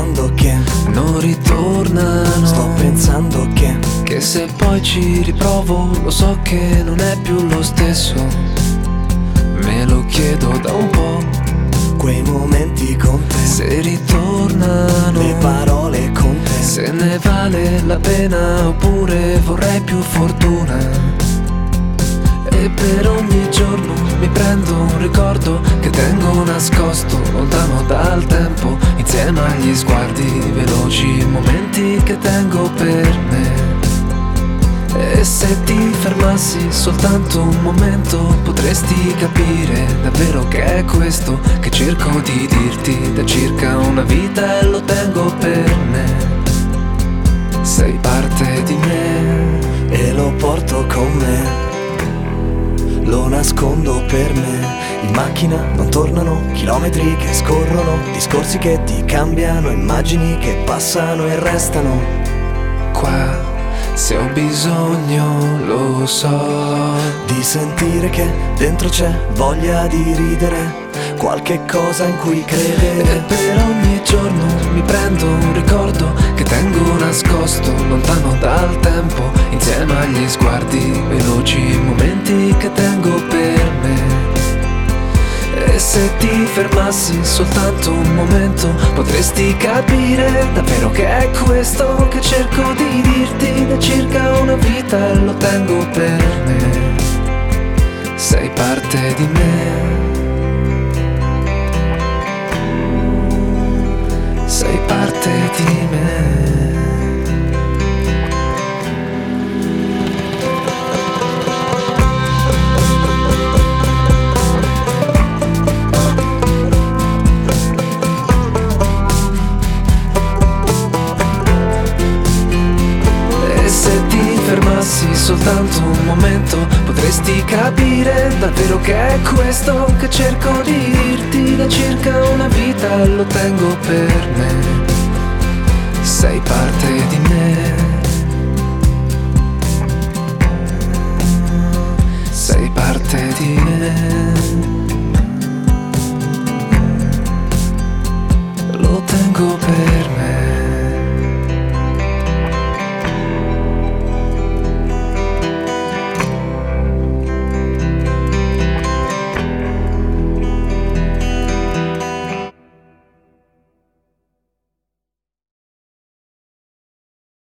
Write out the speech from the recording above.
pensando che non ritornano. sto pensando che se poi ci riprovo lo so che non è più lo stesso. Me lo chiedo da un po', quei momenti con te, se ritornano le parole con te, se ne vale la pena oppure vorrei più fortuna. E per ogni giorno mi prendo un ricordo che tengo nascosto lontano dal tempo, insieme agli sguardi veloci, momenti che tengo per me. E se ti fermassi soltanto un momento potresti capire davvero che è questo che cerco di dirti da circa una vita e lo tengo per me. Sei parte di me e lo porto con me. Lo nascondo per me. In macchina non tornano, chilometri che scorrono, discorsi che ti cambiano, immagini che passano e restano qua. Se ho bisogno, lo so, di sentire che dentro c'è voglia di ridere, qualche cosa in cui credere. E per ogni giorno mi prendo un ricordo che tengo nascosto lontano dal tempo, insieme agli sguardi veloci, momenti che tengo per me. E se ti fermassi soltanto un momento potresti capire davvero che è questo che cerco di dirti da circa una vita e lo tengo per me. Sei parte di me. Sei parte di me. Fermassi soltanto un momento potresti capire davvero che è questo che cerco di dirti da circa una vita e lo tengo per me. Sei parte di me. Sei parte di me.